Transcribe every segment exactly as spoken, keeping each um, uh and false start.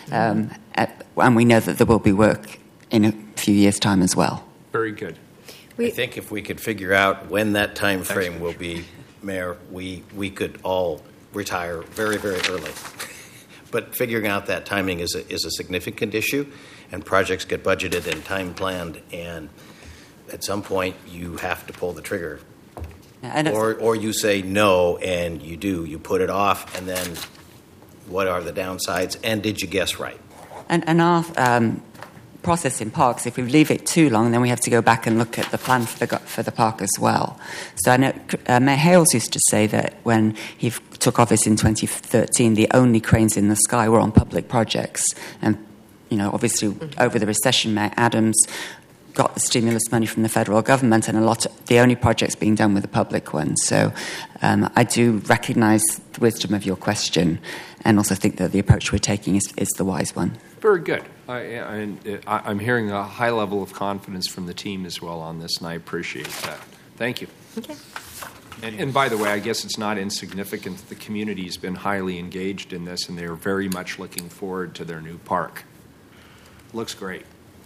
Um, at, and we know that there will be work in a few years' time as well. Very good. We, I think if we could figure out when that time frame will be, Mayor, we, we could all retire very, very early. But figuring out that timing is a, is a significant issue, and projects get budgeted and time planned, and at some point you have to pull the trigger. And or, or you say no, and you do. You put it off, and then what are the downsides, and did you guess right? And, and our um, process in parks, if we leave it too long, then we have to go back and look at the plan for the, for the park as well. So I know uh, Mayor Hales used to say that when he f- took office in twenty thirteen, the only cranes in the sky were on public projects. And, you know, obviously mm-hmm. over the recession, Mayor Adams got the stimulus money from the federal government, and a lot of the only projects being done were the public ones. So um, I do recognise the wisdom of your question, and also think that the approach we're taking is, is the wise one. Very good. I, I, I'm hearing a high level of confidence from the team as well on this, and I appreciate that. Thank you. Okay. And, and by the way, I guess it's not insignificant that the community has been highly engaged in this, and they are very much looking forward to their new park. Looks great.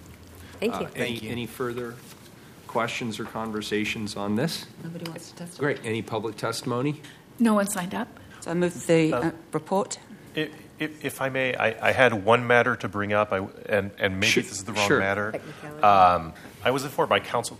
Thank you. Uh, any, Thank you. Any further questions or conversations on this? Nobody wants to testify. Great. Any public testimony? No one signed up. So I move the uh, report. If, if, if I may, I, I had one matter to bring up, I, and, and maybe sure, this is the wrong sure. matter. Um, I was informed by council.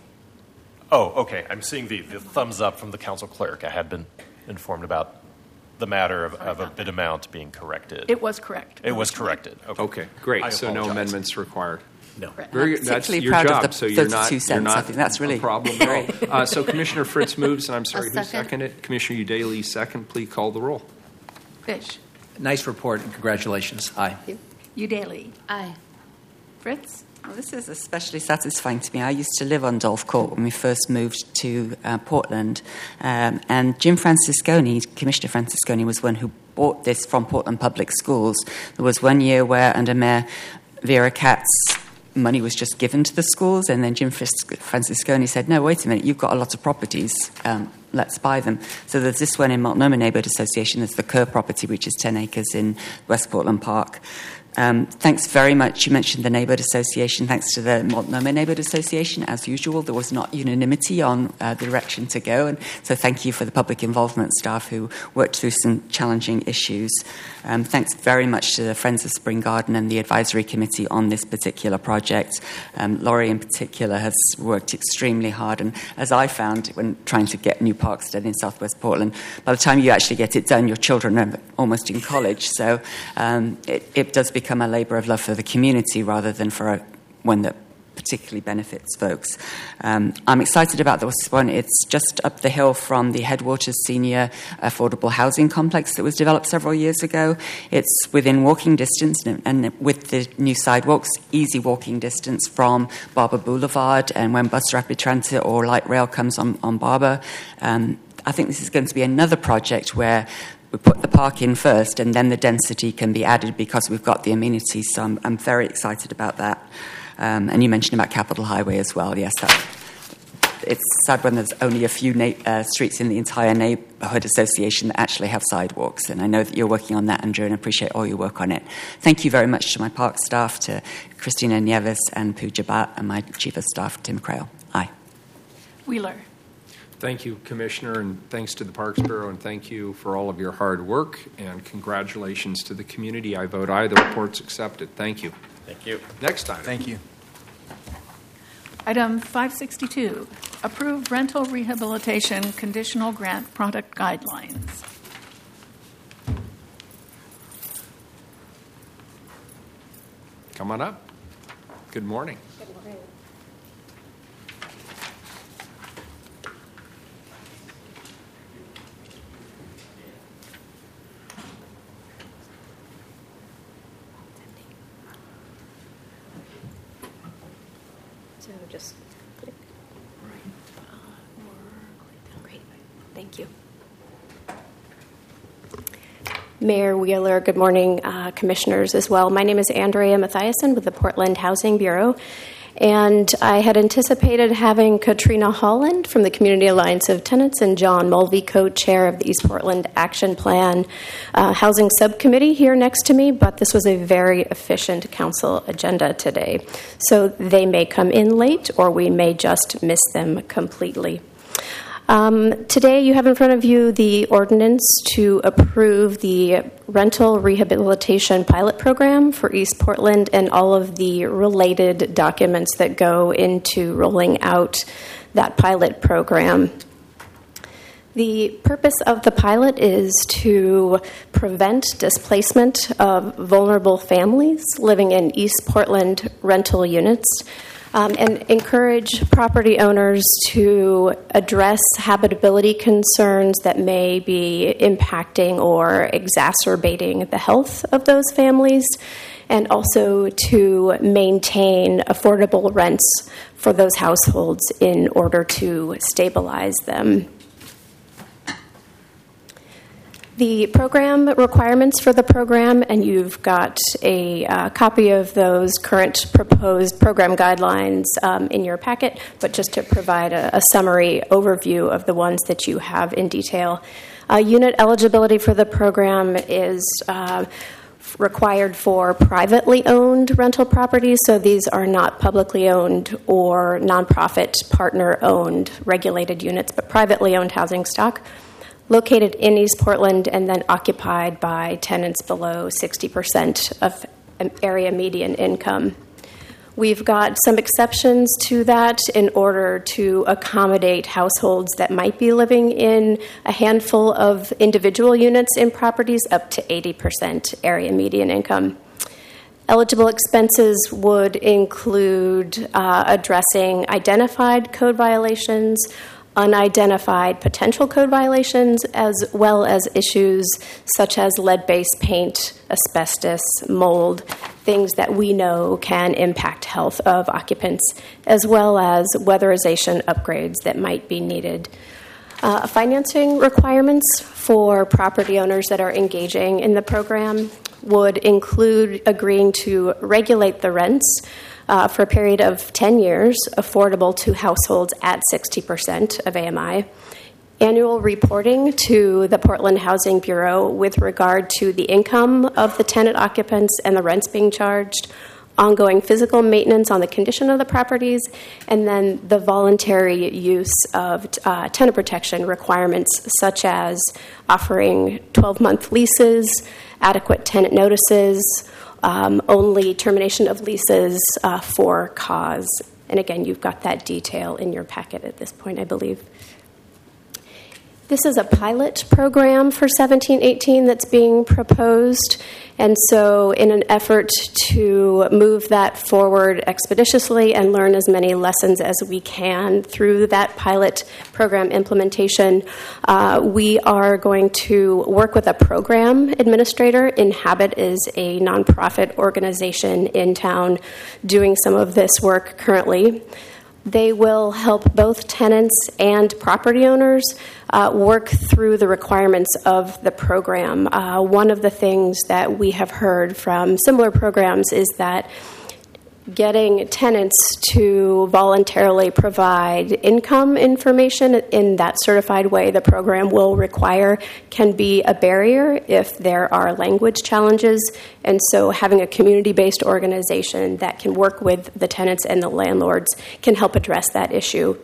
Oh, okay. I'm seeing the, the thumbs up from the council clerk. I had been informed about the matter of, of a bid amount being corrected. It was correct. It was corrected. Okay, okay great. I so apologize. no amendments required. No. Very good. That's your job, so you're not, you're not I think that's really a problem at all. Uh, so Commissioner Fritz moves, and I'm sorry, who seconded it? Commissioner Udaley second. Please call the roll. Fish. Nice report, and congratulations. Aye. Udaley. Aye. Fritz. Well, this is especially satisfying to me. I used to live on Dolph Court when we first moved to uh, Portland, um, and Jim Francisconi, Commissioner Francisconi, was one who bought this from Portland Public Schools. There was one year where, under Mayor Vera Katz, money was just given to the schools, and then Jim Francisconi said, no, wait a minute, you've got a lot of properties, um, let's buy them. So there's this one in Multnomah Neighbourhood Association, there's the Kerr property, which is ten acres in West Portland Park. Um, thanks very much. You mentioned the Neighbourhood Association. Thanks to the Multnomah Neighbourhood Association. As usual, there was not unanimity on uh, the direction to go. And so thank you for the public involvement staff who worked through some challenging issues. Um, thanks very much to the Friends of Spring Garden and the advisory committee on this particular project. Um, Laurie in particular has worked extremely hard. And as I found when trying to get new parks done in Southwest Portland, by the time you actually get it done, your children are almost in college. So um, it, it does become become a labour of love for the community rather than for a, one that particularly benefits folks. Um, I'm excited about this one. It's just up the hill from the Headwaters Senior Affordable Housing Complex that was developed several years ago. It's within walking distance, and, and with the new sidewalks, easy walking distance from Barber Boulevard, and when bus rapid transit or light rail comes on, on Barber. Um, I think this is going to be another project where we put the park in first, and then the density can be added because we've got the amenities. So I'm, I'm very excited about that. Um, and you mentioned about Capitol Highway as well. Yes, that, it's sad when there's only a few na- uh, streets in the entire neighbourhood association that actually have sidewalks. And I know that you're working on that, Andrew, and I appreciate all your work on it. Thank you very much to my park staff, to Christina Nieves and Pooja Bhatt, and my chief of staff, Tim Crail. Aye. Wheeler. Thank you, Commissioner, and thanks to the Parks Bureau, and thank you for all of your hard work, and congratulations to the community. I vote aye. The report's accepted. Thank you. Thank you. Next item. Thank you. Item five sixty-two, approve rental rehabilitation conditional grant product guidelines. Come on up. Good morning. Good morning. So just click right or click down. Great. Thank you. Mayor Wheeler, good morning, uh, commissioners as well. My name is Andrea Mathiasen with the Portland Housing Bureau, and I had anticipated having Katrina Holland from the Community Alliance of Tenants and John Mulvey, co-chair of the East Portland Action Plan uh, Housing Subcommittee, here next to me, but this was a very efficient council agenda today. So they may come in late, or we may just miss them completely. Um, today you have in front of you the ordinance to approve the rental rehabilitation pilot program for East Portland and all of the related documents that go into rolling out that pilot program. The purpose of the pilot is to prevent displacement of vulnerable families living in East Portland rental units, Um, and encourage property owners to address habitability concerns that may be impacting or exacerbating the health of those families, and also to maintain affordable rents for those households in order to stabilize them. The program requirements for the program, and you've got a uh, copy of those current proposed program guidelines um, in your packet, but just to provide a, a summary overview of the ones that you have in detail. Uh, unit eligibility for the program is uh, required for privately owned rental properties, so these are not publicly owned or nonprofit partner-owned regulated units, but privately owned housing stock, located in East Portland and then occupied by tenants below sixty percent of area median income. We've got some exceptions to that in order to accommodate households that might be living in a handful of individual units in properties up to eighty percent area median income. Eligible expenses would include uh, addressing identified code violations, unidentified potential code violations, as well as issues such as lead-based paint, asbestos, mold, things that we know can impact health of occupants, as well as weatherization upgrades that might be needed. Uh, financing requirements for property owners that are engaging in the program would include agreeing to regulate the rents Uh, for a period of ten years, affordable to households at sixty percent of A M I. Annual reporting to the Portland Housing Bureau with regard to the income of the tenant occupants and the rents being charged, ongoing physical maintenance on the condition of the properties, and then the voluntary use of uh, tenant protection requirements, such as offering twelve-month leases, adequate tenant notices, Um, only termination of leases uh, for cause. And again, you've got that detail in your packet at this point, I believe. This is a pilot program for seventeen eighteen that's being proposed. And so in an effort to move that forward expeditiously and learn as many lessons as we can through that pilot program implementation, uh, we are going to work with a program administrator. Inhabit is a nonprofit organization in town doing some of this work currently. They will help both tenants and property owners uh, work through the requirements of the program. Uh, one of the things that we have heard from similar programs is that getting tenants to voluntarily provide income information in that certified way the program will require can be a barrier if there are language challenges. And so having a community-based organization that can work with the tenants and the landlords can help address that issue.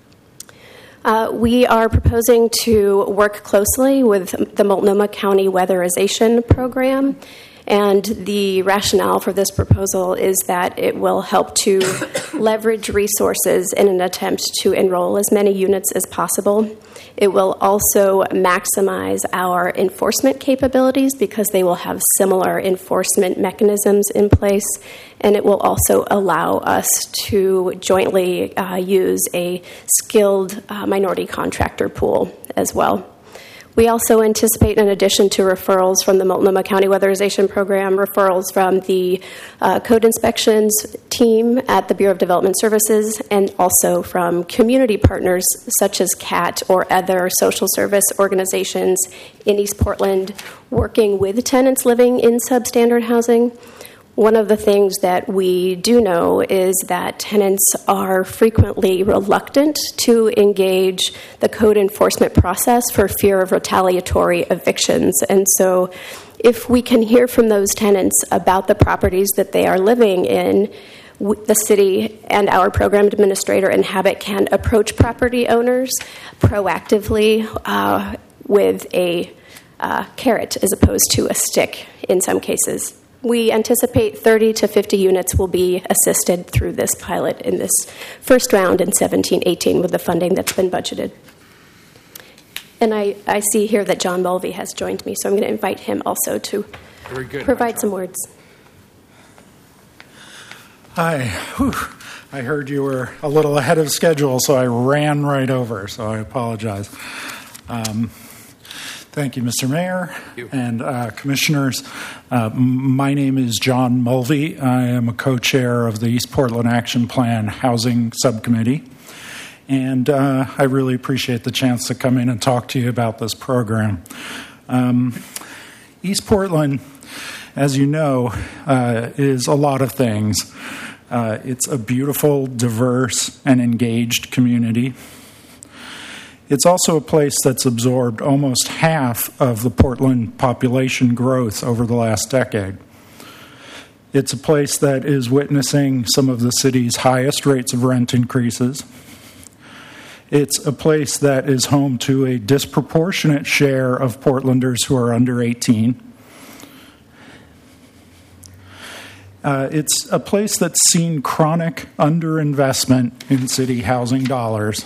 Uh, we are proposing to work closely with the Multnomah County Weatherization Program. And the rationale for this proposal is that it will help to leverage resources in an attempt to enroll as many units as possible. It will also maximize our enforcement capabilities because they will have similar enforcement mechanisms in place. And it will also allow us to jointly uh, use a skilled uh, minority contractor pool as well. We also anticipate, in addition to referrals from the Multnomah County Weatherization Program, referrals from the uh, code inspections team at the Bureau of Development Services, and also from community partners such as C A T or other social service organizations in East Portland working with tenants living in substandard housing. One of the things that we do know is that tenants are frequently reluctant to engage the code enforcement process for fear of retaliatory evictions. And so if we can hear from those tenants about the properties that they are living in, the city and our program administrator and Habit can approach property owners proactively uh, with a uh, carrot as opposed to a stick in some cases. We anticipate thirty to fifty units will be assisted through this pilot in this first round in seventeen eighteen with the funding that's been budgeted. And I, I see here that John Mulvey has joined me, so I'm going to invite him also to Very good, provide some words. Hi. Whew. I heard you were a little ahead of schedule, so I ran right over, so I apologize. Um, Thank you, Mister Mayor you. and uh, Commissioners. Uh, my name is John Mulvey. I am a co-chair of the East Portland Action Plan Housing Subcommittee. And uh, I really appreciate the chance to come in and talk to you about this program. Um, East Portland, as you know, uh, is a lot of things. Uh, it's a beautiful, diverse, and engaged community. It's also a place that's absorbed almost half of the Portland population growth over the last decade. It's a place that is witnessing some of the city's highest rates of rent increases. It's a place that is home to a disproportionate share of Portlanders who are under eighteen. Uh, it's a place that's seen chronic underinvestment in city housing dollars.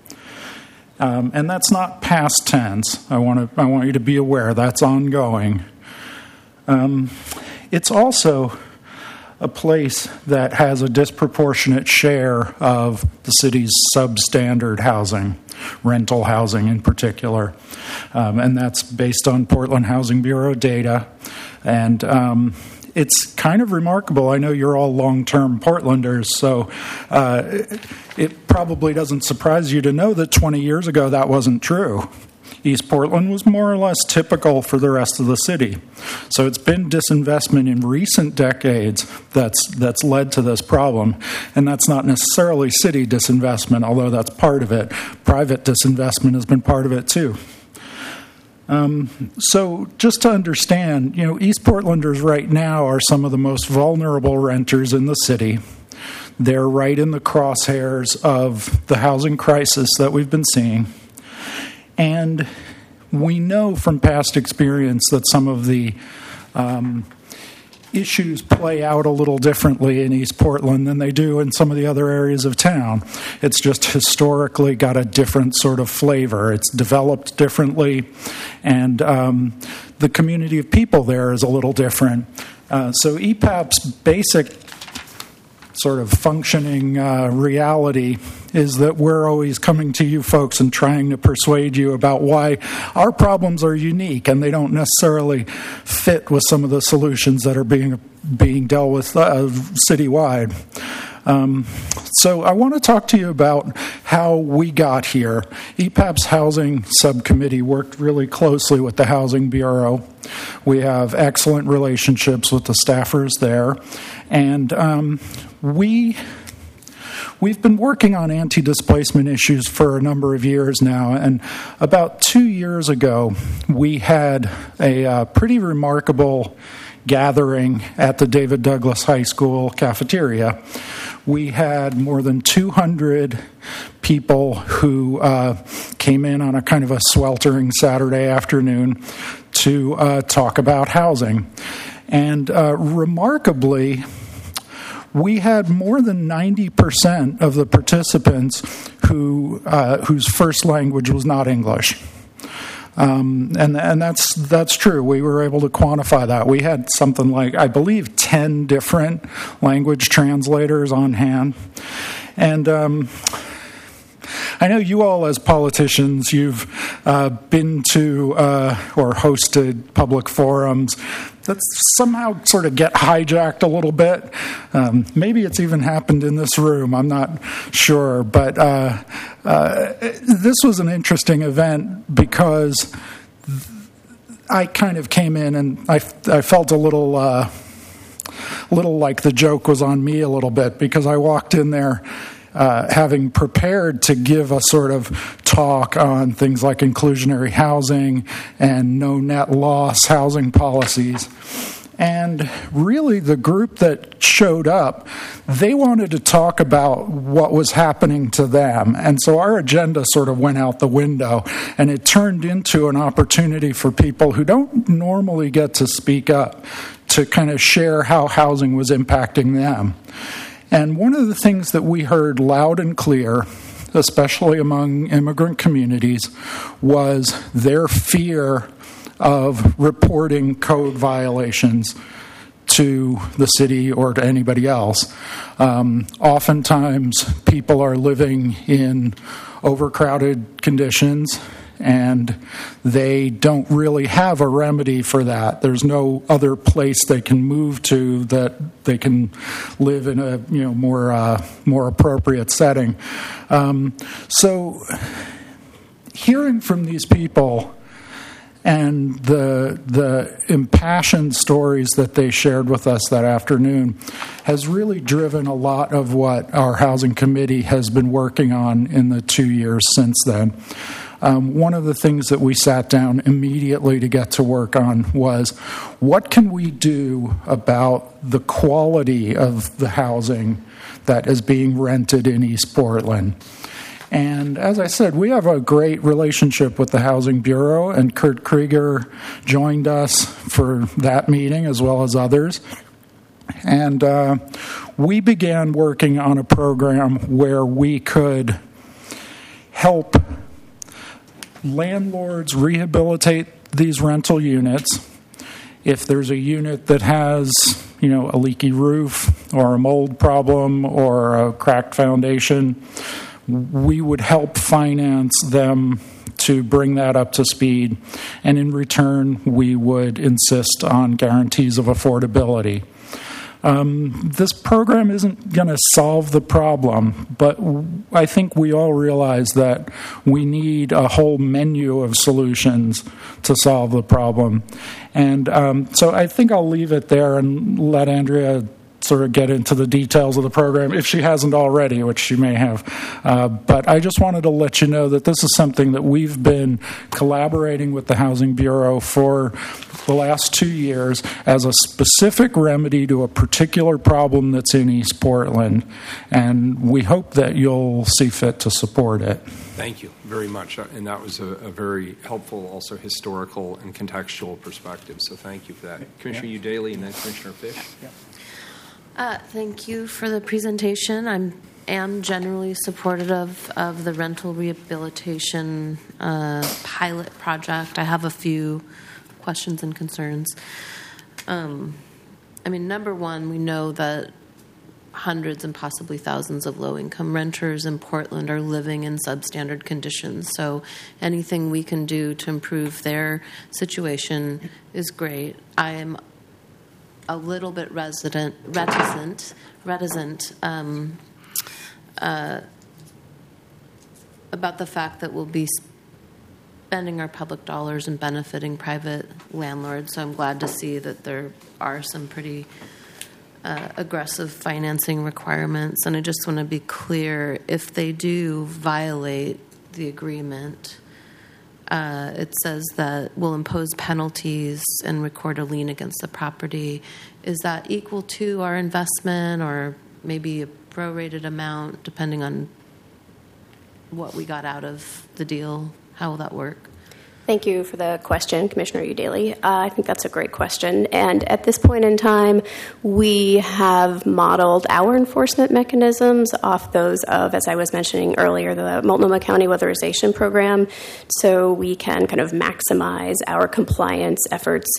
Um, and that's not past tense. I want to. I want you to be aware that's ongoing. Um, it's also a place that has a disproportionate share of the city's substandard housing, rental housing in particular, um, and that's based on Portland Housing Bureau data. And um, it's kind of remarkable. I know you're all long-term Portlanders, so uh, it, it probably doesn't surprise you to know that twenty years ago that wasn't true. East Portland was more or less typical for the rest of the city. So it's been disinvestment in recent decades that's that's led to this problem. And that's not necessarily city disinvestment, although that's part of it. Private disinvestment has been part of it too. Um, so just to understand, you know, East Portlanders right now are some of the most vulnerable renters in the city. They're right in the crosshairs of the housing crisis that we've been seeing. And we know from past experience that some of the um, issues play out a little differently in East Portland than they do in some of the other areas of town. It's just historically got a different sort of flavor. It's developed differently, and um, the community of people there is a little different. Uh, so E P A P's basic sort of functioning uh, reality is that we're always coming to you folks and trying to persuade you about why our problems are unique and they don't necessarily fit with some of the solutions that are being being dealt with uh, citywide. Um, so I want to talk to you about how we got here. E P A P's Housing Subcommittee worked really closely with the Housing Bureau. We have excellent relationships with the staffers there. And um, we... We've been working on anti-displacement issues for a number of years now, and about two years ago, we had a uh, pretty remarkable gathering at the David Douglas High School cafeteria. We had more than two hundred people who uh, came in on a kind of a sweltering Saturday afternoon to uh, talk about housing. And uh, remarkably, we had more than ninety percent of the participants who uh, whose first language was not English. Um, and and that's that's true. We were able to quantify that. We had something like, I believe, ten different language translators on hand. And um, I know you all, as politicians, you've uh, been to uh, or hosted public forums that somehow sort of get hijacked a little bit. Um, maybe it's even happened in this room. I'm not sure. But uh, uh, this was an interesting event because I kind of came in and I, I felt a little... Uh, little like the joke was on me a little bit, because I walked in there uh, having prepared to give a sort of talk on things like inclusionary housing and no net loss housing policies. And really, the group that showed up, they wanted to talk about what was happening to them. And so our agenda sort of went out the window, and it turned into an opportunity for people who don't normally get to speak up to kind of share how housing was impacting them. And one of the things that we heard loud and clear, especially among immigrant communities, was their fear of reporting code violations to the city or to anybody else. Um, oftentimes, people are living in overcrowded conditions, and they don't really have a remedy for that. There's no other place they can move to that they can live in a you know more uh, more appropriate setting. Um, so, hearing from these people and the the impassioned stories that they shared with us that afternoon has really driven a lot of what our housing committee has been working on in the two years since then. Um, one of the things that we sat down immediately to get to work on was, what can we do about the quality of the housing that is being rented in East Portland? And as I said, we have a great relationship with the Housing Bureau, and Kurt Krieger joined us for that meeting as well as others. And uh, we began working on a program where we could help landlords rehabilitate these rental units. If there's a unit that has, you know, a leaky roof or a mold problem or a cracked foundation, we would help finance them to bring that up to speed. And in return, we would insist on guarantees of affordability. Um, this program isn't going to solve the problem, but I think we all realize that we need a whole menu of solutions to solve the problem. And um, so I think I'll leave it there and let Andrea sort of get into the details of the program, if she hasn't already, which she may have. Uh, but I just wanted to let you know that this is something that we've been collaborating with the Housing Bureau for the last two years as a specific remedy to a particular problem that's in East Portland. And we hope that you'll see fit to support it. Thank you very much. And that was a, a very helpful, also historical and contextual perspective. So thank you for that. Commissioner yeah. Udaley and then Commissioner Fish. Yeah. Uh, thank you for the presentation. I am generally supportive of, of the rental rehabilitation uh, pilot project. I have a few questions and concerns. Um, I mean, number one, we know that hundreds and possibly thousands of low-income renters in Portland are living in substandard conditions. So anything we can do to improve their situation is great. I am a little bit resident, reticent, reticent um, uh, about the fact that we'll be spending our public dollars and benefiting private landlords. So I'm glad to see that there are some pretty uh, aggressive financing requirements. And I just want to be clear, if they do violate the agreement, Uh, it says that we'll impose penalties and record a lien against the property. Is that equal to our investment, or maybe a prorated amount, depending on what we got out of the deal? How will that work? Thank you for the question, Commissioner Udaley. Uh, I think that's a great question. And at this point in time, we have modeled our enforcement mechanisms off those of, as I was mentioning earlier, the Multnomah County Weatherization Program, so we can kind of maximize our compliance efforts.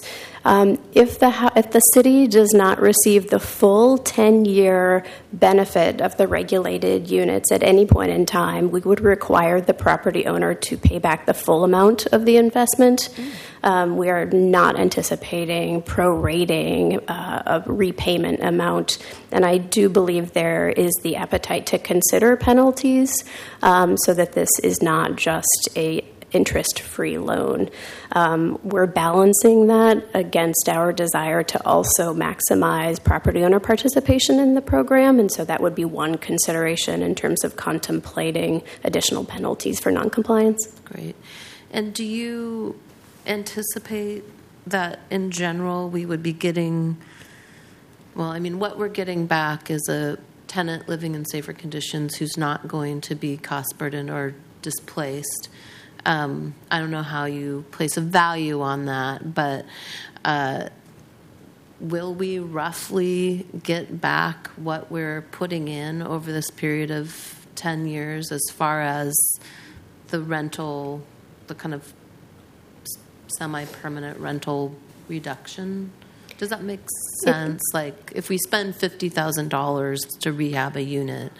Um, if the ho- if the city does not receive the full ten-year benefit of the regulated units at any point in time, we would require the property owner to pay back the full amount of the investment. Um, we are not anticipating prorating uh, a repayment amount, and I do believe there is the appetite to consider penalties um, so that this is not just a interest-free loan. Um, we're balancing that against our desire to also maximize property owner participation in the program, and so that would be one consideration in terms of contemplating additional penalties for noncompliance. Great. And do you anticipate that in general we would be getting, well, I mean, what we're getting back is a tenant living in safer conditions who's not going to be cost burdened or displaced. Um, I don't know how you place a value on that, but uh, will we roughly get back what we're putting in over this period of ten years as far as the rental, the kind of semi-permanent rental reduction? Does that make sense? It, like if we spend fifty thousand dollars to rehab a unit,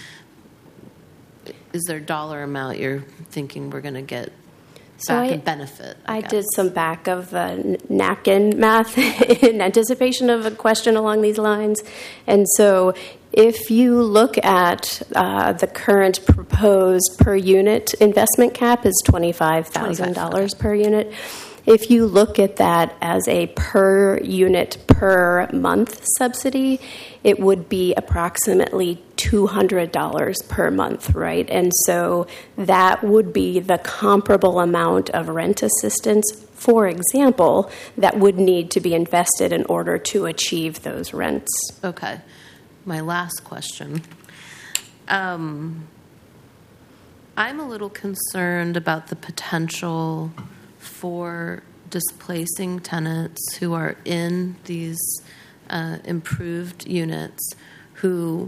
is there a dollar amount you're thinking we're going to get so back I, in benefit? I, I guess? did some back of the napkin math in anticipation of a question along these lines. And so if you look at uh, the current proposed per unit investment cap is twenty-five thousand dollars per unit. If you look at that as a per unit per month subsidy, it would be approximately two hundred dollars per month, right? And so that would be the comparable amount of rent assistance, for example, that would need to be invested in order to achieve those rents. Okay. My last question. Um, I'm a little concerned about the potential for displacing tenants who are in these uh, improved units who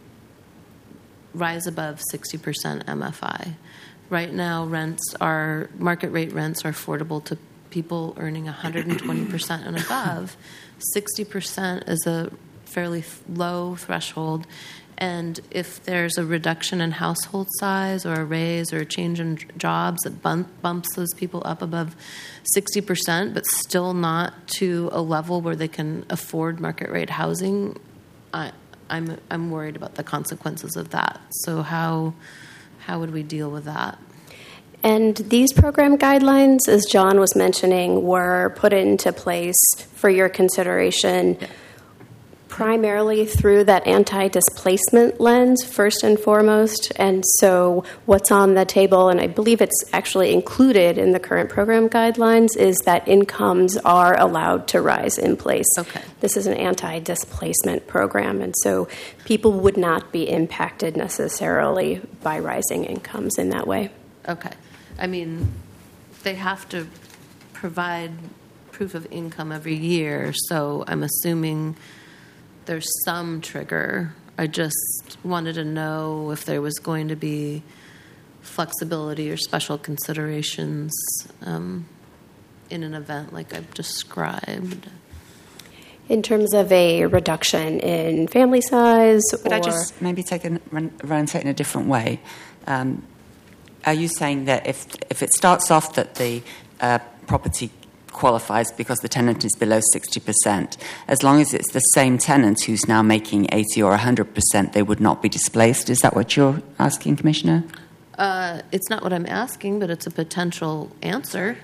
rise above sixty percent M F I. Right now, rents are, market rate rents are affordable to people earning one hundred twenty percent and above. sixty percent is a fairly low threshold. And if there's a reduction in household size or a raise or a change in jobs that bump, bumps those people up above sixty percent, but still not to a level where they can afford market rate housing, I, I'm I'm worried about the consequences of that. So how how would we deal with that? And these program guidelines, as John was mentioning, were put into place for your consideration primarily through that anti-displacement lens, first and foremost. And so what's on the table, and I believe it's actually included in the current program guidelines, is that incomes are allowed to rise in place. Okay. This is an anti-displacement program, and so people would not be impacted necessarily by rising incomes in that way. Okay. I mean, they have to provide proof of income every year, so I'm assuming there's some trigger. I just wanted to know if there was going to be flexibility or special considerations um, in an event like I've described. In terms of a reduction in family size, Could or I just maybe take a run, run and take it in a different way? Um, are you saying that if if it starts off that the uh, property qualifies because the tenant is below sixty percent, as long as it's the same tenant who's now making eighty or one hundred percent, they would not be displaced? Is that what you're asking, Commissioner? Uh, it's not what I'm asking, but it's a potential answer.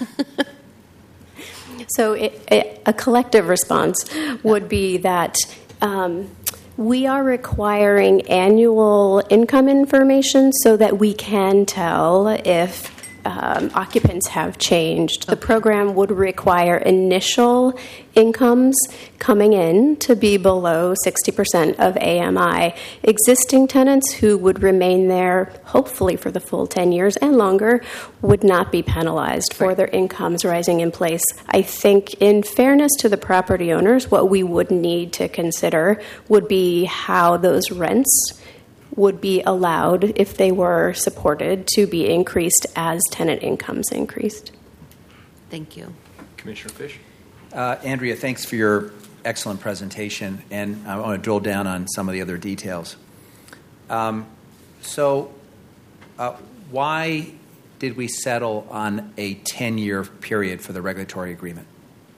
So it, it, a collective response would be that um, we are requiring annual income information so that we can tell if um, occupants have changed. The program would require initial incomes coming in to be below sixty percent of A M I. Existing tenants who would remain there, hopefully for the full ten years and longer, would not be penalized for Right. their incomes rising in place. I think, in fairness to the property owners, what we would need to consider would be how those rents would be allowed, if they were supported, to be increased as tenant incomes increased. Thank you. Commissioner Fish? Uh, Andrea, thanks for your excellent presentation, and I want to drill down on some of the other details. Um, so, uh, why did we settle on a ten-year period for the regulatory agreement?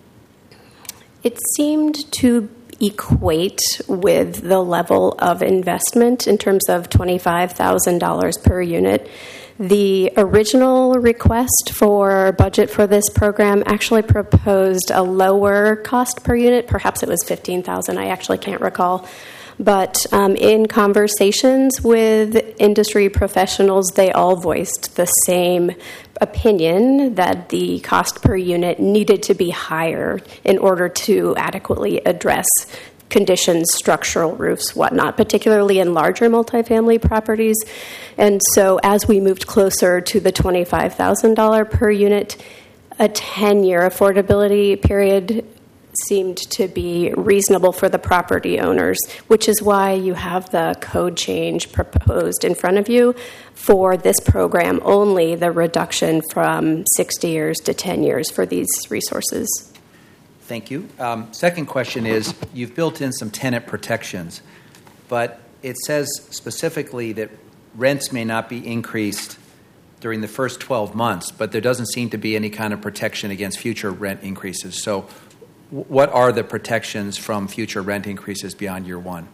It seemed to equate with the level of investment in terms of twenty-five thousand dollars per unit. The original request for budget for this program actually proposed a lower cost per unit. Perhaps it was fifteen thousand dollars. I actually can't recall. But um, in conversations with industry professionals, they all voiced the same opinion that the cost per unit needed to be higher in order to adequately address conditions, structural roofs, whatnot, particularly in larger multifamily properties. And so as we moved closer to the twenty-five thousand dollars per unit, a ten-year affordability period seemed to be reasonable for the property owners, which is why you have the code change proposed in front of you for this program, only the reduction from sixty years to ten years for these resources. Thank you. Um, second question is, you've built in some tenant protections, but it says specifically that rents may not be increased during the first twelve months, but there doesn't seem to be any kind of protection against future rent increases. So what are the protections from future rent increases beyond year one?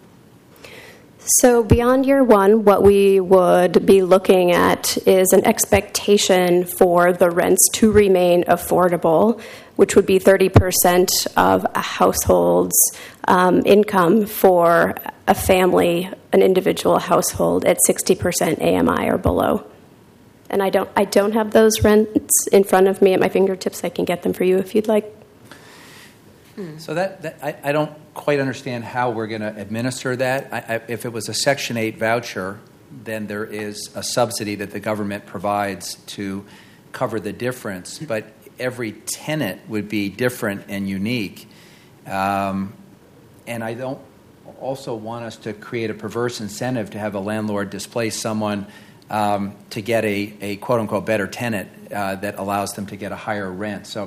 So beyond year one, what we would be looking at is an expectation for the rents to remain affordable, which would be thirty percent of a household's um, income for a family, an individual household, at sixty percent A M I or below. And I don't, I don't have those rents in front of me at my fingertips. I can get them for you if you'd like. So that, that I, I don't quite understand how we're going to administer that. I, I, if it was a Section eight voucher, then there is a subsidy that the government provides to cover the difference. But every tenant would be different and unique. Um, and I don't also want us to create a perverse incentive to have a landlord displace someone um, to get a, a quote-unquote better tenant uh, that allows them to get a higher rent. So,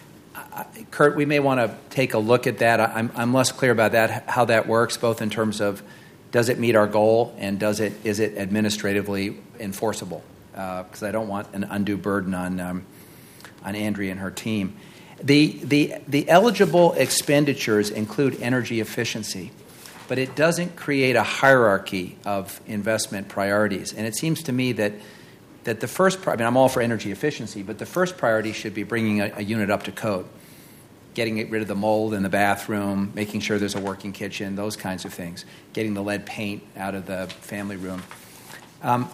Kurt, we may want to take a look at that. I'm, I'm less clear about that, how that works, both in terms of does it meet our goal and does it is it administratively enforceable? Because uh, I don't want an undue burden on um, on Andrea and her team. The the the eligible expenditures include energy efficiency, but it doesn't create a hierarchy of investment priorities. And it seems to me that. That the first, I mean, I'm all for energy efficiency, but the first priority should be bringing a, a unit up to code, getting rid of the mold in the bathroom, making sure there's a working kitchen, those kinds of things, getting the lead paint out of the family room. Um,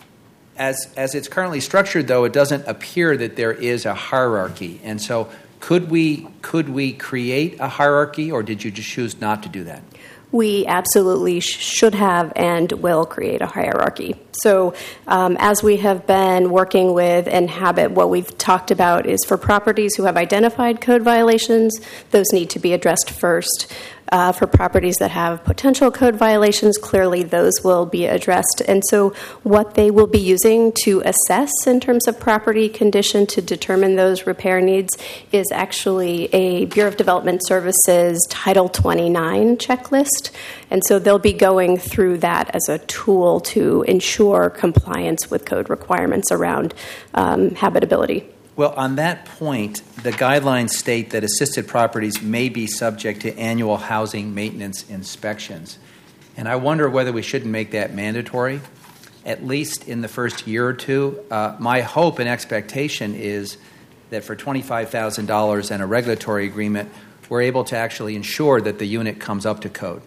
as as it's currently structured, though, it doesn't appear that there is a hierarchy, and so could we could we create a hierarchy, or did you just choose not to do that? We absolutely sh- should have and will create a hierarchy. So um, as we have been working with Inhabit, what we've talked about is for properties who have identified code violations, those need to be addressed first. Uh, for properties that have potential code violations, clearly those will be addressed. And so what they will be using to assess in terms of property condition to determine those repair needs is actually a Bureau of Development Services Title twenty-nine checklist. And so they'll be going through that as a tool to ensure compliance with code requirements around um, habitability. Well, on that point, the guidelines state that assisted properties may be subject to annual housing maintenance inspections. And I wonder whether we shouldn't make that mandatory, at least in the first year or two. Uh, my hope and expectation is that for twenty-five thousand dollars and a regulatory agreement, we're able to actually ensure that the unit comes up to code.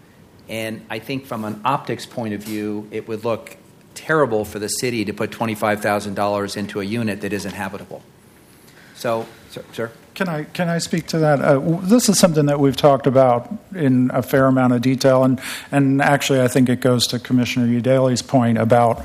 And I think from an optics point of view, it would look terrible for the city to put twenty-five thousand dollars into a unit that isn't habitable. So, sir? sir? Can I can I speak to that? Uh, this is something that we've talked about in a fair amount of detail, and, and actually I think it goes to Commissioner Udaley's point about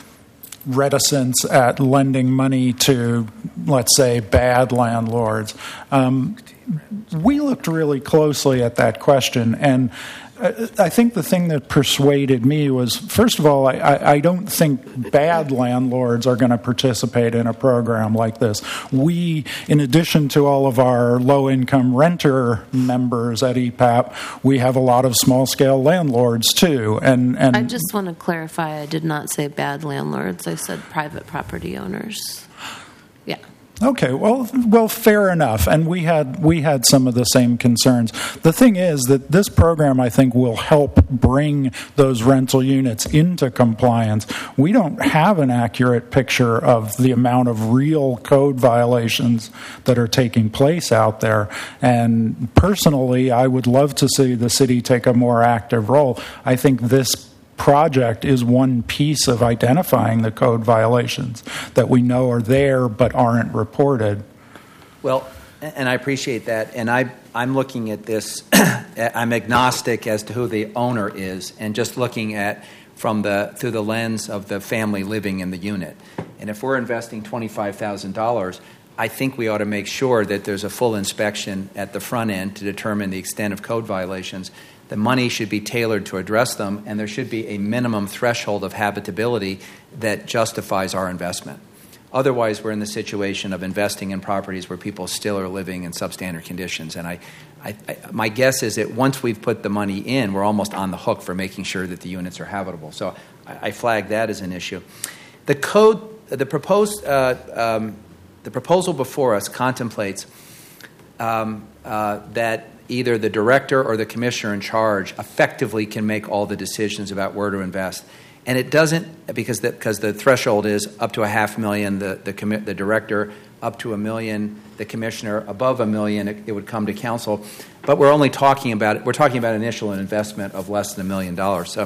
reticence at lending money to, let's say, bad landlords. Um, we looked really closely at that question, and I think the thing that persuaded me was, first of all, I, I don't think bad landlords are going to participate in a program like this. We, in addition to all of our low-income renter members at E P A P, we have a lot of small-scale landlords too. And, and I just want to clarify, I did not say bad landlords. I said private property owners. Yeah. Okay, well, well, fair enough. And we had we had some of the same concerns. The thing is that this program, I think, will help bring those rental units into compliance. We don't have an accurate picture of the amount of real code violations that are taking place out there. And personally, I would love to see the city take a more active role. I think this project is one piece of identifying the code violations that we know are there but aren't reported. Well, and I appreciate that. And I, I'm looking at this, I'm agnostic as to who the owner is, and just looking at from the through the lens of the family living in the unit. And if we're investing twenty-five thousand dollars, I think we ought to make sure that there's a full inspection at the front end to determine the extent of code violations. The money should be tailored to address them, and there should be a minimum threshold of habitability that justifies our investment. Otherwise, we're in the situation of investing in properties where people still are living in substandard conditions. And I, I, I, my guess is that once we've put the money in, we're almost on the hook for making sure that the units are habitable. So I, I flag that as an issue. The code, the proposed, uh, um, the proposal before us contemplates um, uh, that either the director or the commissioner in charge effectively can make all the decisions about where to invest. And it doesn't, because the, because the threshold is up to a half million, the, the, commi- the director, up to a million, the commissioner, above a million, it, it would come to council. But we're only talking about, we're talking about initial investment of less than a million dollars. So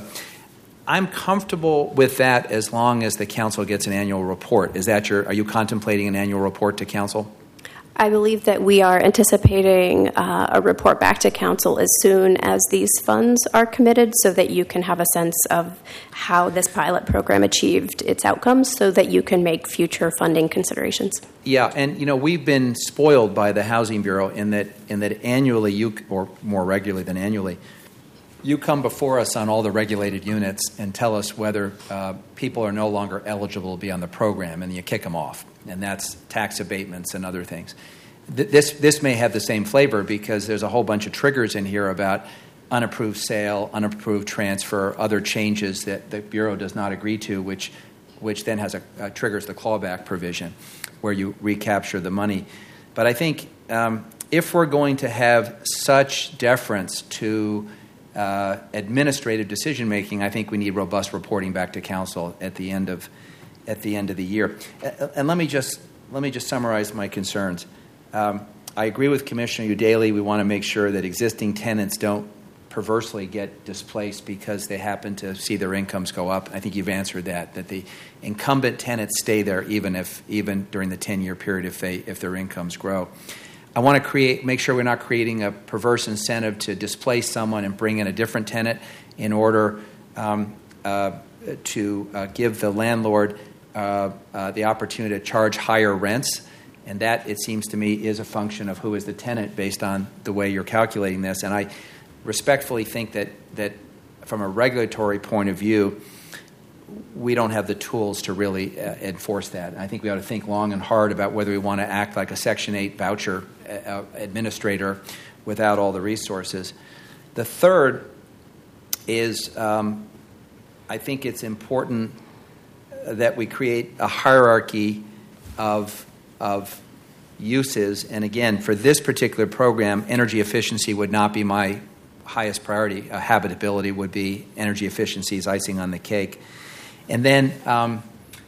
I'm comfortable with that as long as the council gets an annual report. Is that your, are you contemplating an annual report to council? I believe that we are anticipating uh, a report back to council as soon as these funds are committed, so that you can have a sense of how this pilot program achieved its outcomes, so that you can make future funding considerations. Yeah, and you know, we've been spoiled by the Housing Bureau in that in that annually, you or more regularly than annually, you come before us on all the regulated units and tell us whether uh, people are no longer eligible to be on the program, and you kick them off. And that's tax abatements and other things. Th- this this may have the same flavor, because there's a whole bunch of triggers in here about unapproved sale, unapproved transfer, other changes that the Bureau does not agree to, which which then has a uh, triggers the clawback provision, where you recapture the money. But I think um, if we're going to have such deference to uh, administrative decision making, I think we need robust reporting back to council at the end of. at the end of the year. And let me just let me just summarize my concerns. Um, I agree with Commissioner Udaley. We want to make sure that existing tenants don't perversely get displaced because they happen to see their incomes go up. I think you've answered that, that the incumbent tenants stay there even if even during the ten-year period if they if their incomes grow. I want to create make sure we're not creating a perverse incentive to displace someone and bring in a different tenant in order um, uh, to uh, give the landlord Uh, uh, the opportunity to charge higher rents, and that, it seems to me, is a function of who is the tenant based on the way you're calculating this. And I respectfully think that that from a regulatory point of view, we don't have the tools to really uh, enforce that. And I think we ought to think long and hard about whether we want to act like a Section eight voucher uh, administrator without all the resources. The third is um, I think it's important that we create a hierarchy of of uses. And again, for this particular program, energy efficiency would not be my highest priority. Uh, habitability would be. Energy efficiency is icing on the cake. And then um,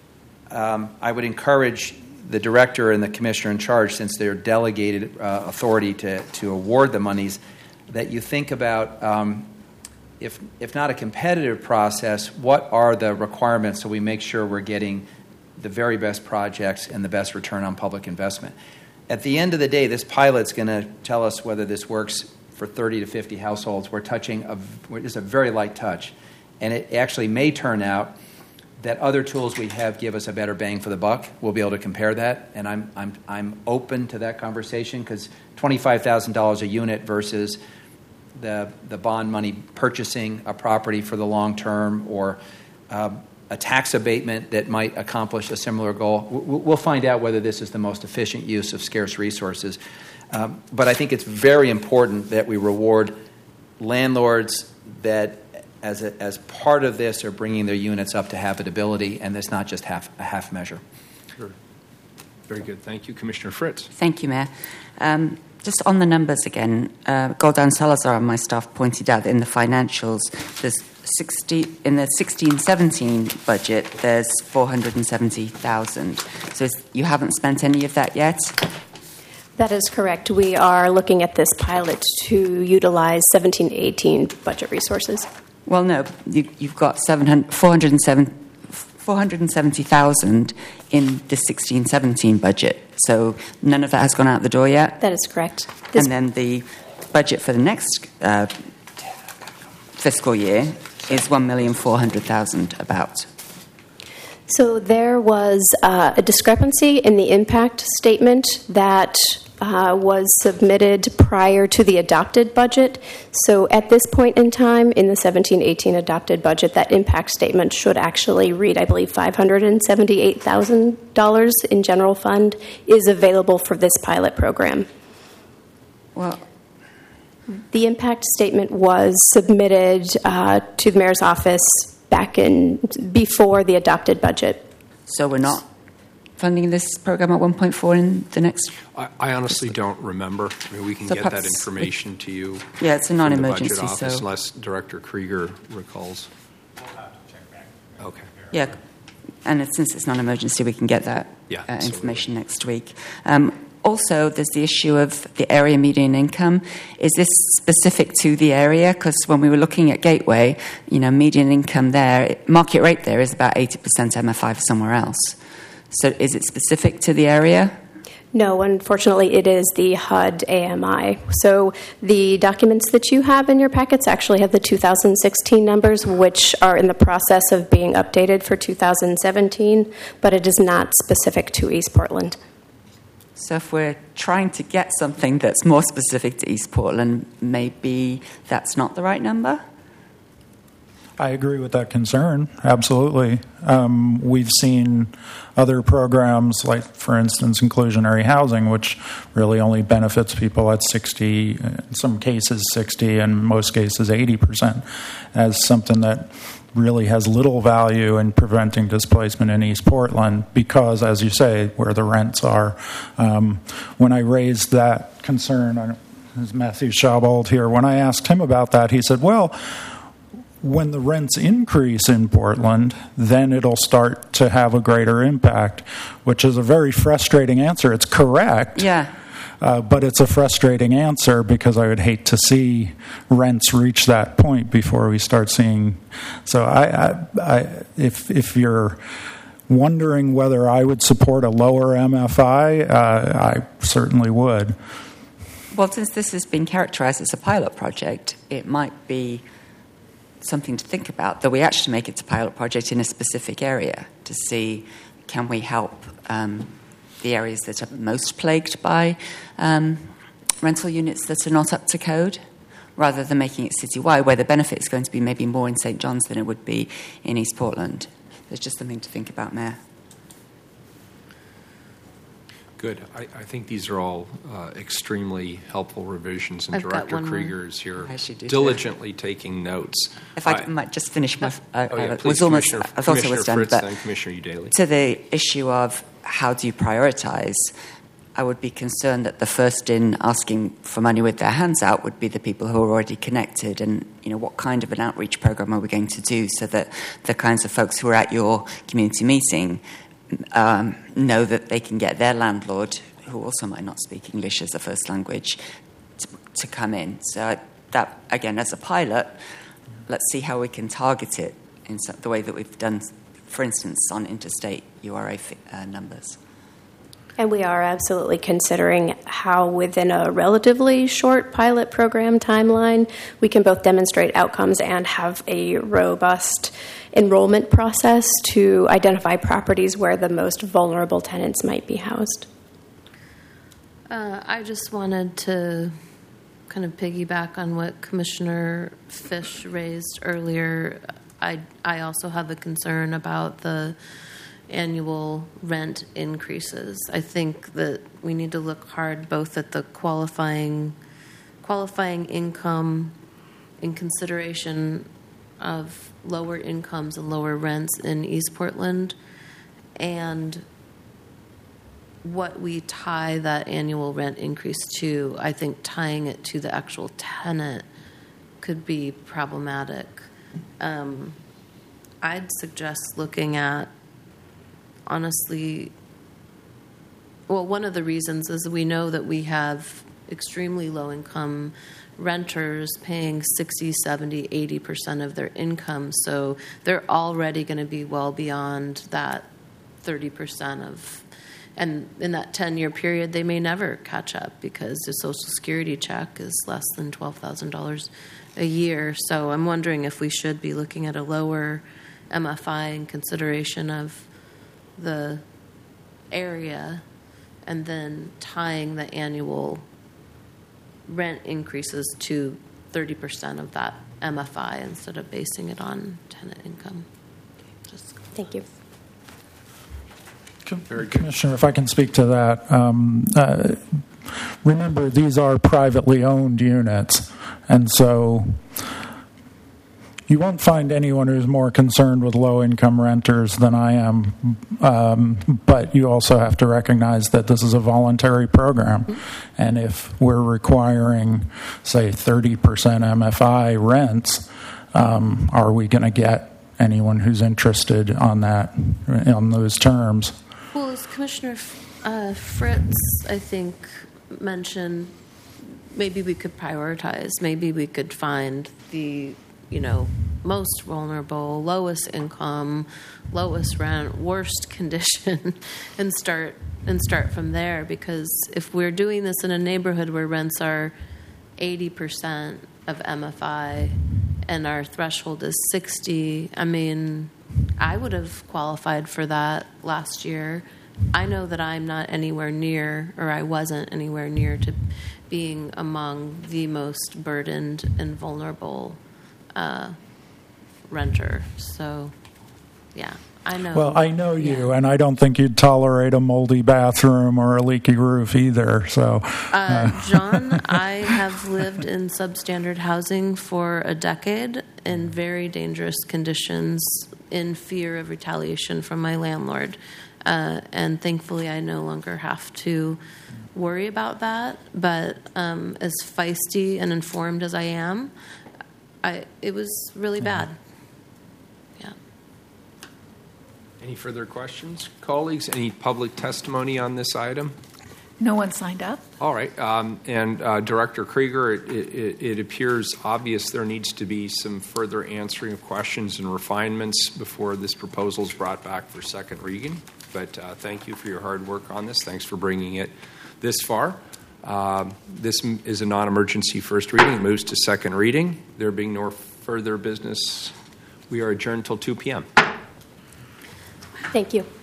um, I would encourage the director and the commissioner in charge, since they're delegated uh, authority to, to award the monies, that you think about um, If if not a competitive process, what are the requirements so we make sure we're getting the very best projects and the best return on public investment? At the end of the day, this pilot's going to tell us whether this works for thirty to fifty households. We're touching a it's a very light touch, and it actually may turn out that other tools we have give us a better bang for the buck. We'll be able to compare that, and I'm I'm I'm open to that conversation, because twenty-five thousand dollars a unit versus the, the bond money purchasing a property for the long term, or uh, a tax abatement that might accomplish a similar goal. We'll find out whether this is the most efficient use of scarce resources. Um, but I think it's very important that we reward landlords that, as a, as part of this, are bringing their units up to habitability, and that's not just half a half measure. Sure. Very good. Thank you, Commissioner Fritz. Thank you, Mayor. Um, just on the numbers again, uh, Goldan Salazar and my staff pointed out that in the financials, there's sixty in the sixteen seventeen budget, there's four hundred seventy thousand. So is, you haven't spent any of that yet? That is correct. We are looking at this pilot to utilize seventeen eighteen budget resources. Well, no, you, you've got four hundred seventy thousand in the sixteen seventeen budget. So none of that has gone out the door yet? That is correct. This and then the budget for the next uh, fiscal year is one million four hundred thousand about. So there was uh, a discrepancy in the impact statement that uh, was submitted prior to the adopted budget. So at this point in time, in the seventeen eighteen adopted budget, that impact statement should actually read, I believe, five hundred seventy-eight thousand dollars in general fund is available for this pilot program. Well, the impact statement was submitted uh, to the mayor's office back in before the adopted budget. So we're not funding this program at one point four in the next? I, I honestly don't remember. I mean, we can So get that perhaps information to you. Yeah, it's a from non-emergency, the budget office, so- unless Director Krieger recalls. Okay. Yeah, and it- since it's non-emergency, we can get that Yeah, uh, absolutely. information next week. Um, also, there's the issue of the area median income. Is this specific to the area? Because when we were looking at Gateway, you know, median income there, market rate there is about eighty percent M F I for somewhere else. So is it specific to the area? No, unfortunately, it is the H U D A M I. So the documents that you have in your packets actually have the two thousand sixteen numbers, which are in the process of being updated for two thousand seventeen, but it is not specific to East Portland. So if we're trying to get something that's more specific to East Portland, maybe that's not the right number? I agree with that concern, absolutely. Um, we've seen other programs, like, for instance, inclusionary housing, which really only benefits people at sixty, in some cases sixty, and most cases eighty percent, as something that really has little value in preventing displacement in East Portland because, as you say, where the rents are. Um, when I raised that concern, I don't, there's Matthew Schabold here, when I asked him about that, he said, well, when the rents increase in Portland, then it'll start to have a greater impact, which is a very frustrating answer. It's correct. Yeah. Uh, but it's a frustrating answer because I would hate to see rents reach that point before we start seeing. So, I, I, I, if if you're wondering whether I would support a lower M F I, uh, I certainly would. Well, since this has been characterized as a pilot project, it might be something to think about, that we actually make it a pilot project in a specific area to see, can we help um, the areas that are most plagued by um, rental units that are not up to code, rather than making it citywide, where the benefit is going to be maybe more in Saint John's than it would be in East Portland. There's just something to think about, Mayor. Good. I, I think these are all uh, extremely helpful revisions, and I've got Director one more. Krieger is here I should do diligently taking notes. If I, I- might just finish my... Uh, Oh, yeah, I please, was almost, Commissioner, I thought I Commissioner was done, Fritz, but then Commissioner Udaly. to the issue of how do you prioritize, I would be concerned that the first in asking for money with their hands out would be the people who are already connected, and you know, what kind of an outreach program are we going to do so that the kinds of folks who are at your community meeting um, know that they can get their landlord, who also might not speak English as a first language, to, to come in. So that, again, as a pilot, let's see how we can target it in so- the way that we've done, for instance, on interstate U R A fi- uh, numbers. And we are absolutely considering how, within a relatively short pilot program timeline, we can both demonstrate outcomes and have a robust enrollment process to identify properties where the most vulnerable tenants might be housed. Uh, I just wanted to kind of piggyback on what Commissioner Fish raised earlier. I, I also have a concern about the annual rent increases. I think that we need to look hard both at the qualifying qualifying income in consideration of lower incomes and lower rents in East Portland, and what we tie that annual rent increase to. I think tying it to the actual tenant could be problematic. Um, I'd suggest looking at, honestly, well, one of the reasons is we know that we have extremely low-income renters paying sixty, seventy, eighty percent of their income, so they're already going to be well beyond that thirty percent of, and in that ten-year period, they may never catch up because the Social Security check is less than twelve thousand dollars a year. So I'm wondering if we should be looking at a lower M F I in consideration of the area, and then tying the annual rent increases to thirty percent of that M F I instead of basing it on tenant income. Just Thank you. Commissioner, if I can speak to that. Um, uh, remember, these are privately owned units, and so you won't find anyone who's more concerned with low-income renters than I am, um, but you also have to recognize that this is a voluntary program, mm-hmm. and if we're requiring, say, thirty percent M F I rents, um, are we going to get anyone who's interested on that, on those terms? Well, as Commissioner uh, Fritz, I think, mentioned, maybe we could prioritize. Maybe we could find the, you know, most vulnerable, lowest income, lowest rent, worst condition, and start and start from there. Because if we're doing this in a neighborhood where rents are eighty percent of M F I and our threshold is sixty, I mean, I would have qualified for that last year. I know that I'm not anywhere near, or I wasn't anywhere near to being among the most burdened and vulnerable uh, renter. So, yeah, I know. Well, I know yeah. you, and I don't think you'd tolerate a moldy bathroom or a leaky roof either. So, uh, uh. John, I have lived in substandard housing for a decade in very dangerous conditions, in fear of retaliation from my landlord. Uh, and thankfully, I no longer have to worry about that. But um, as feisty and informed as I am, I, it was really bad. Yeah. Any further questions, colleagues? Any public testimony on this item? No one signed up. All right. Um, and uh, Director Krieger, it, it, it appears obvious there needs to be some further answering of questions and refinements before this proposal is brought back for second reading. But uh, thank you for your hard work on this. Thanks for bringing it this far. Um, this is a non-emergency first reading. It moves to second reading. There being no further business, we are adjourned till two p.m. Thank you.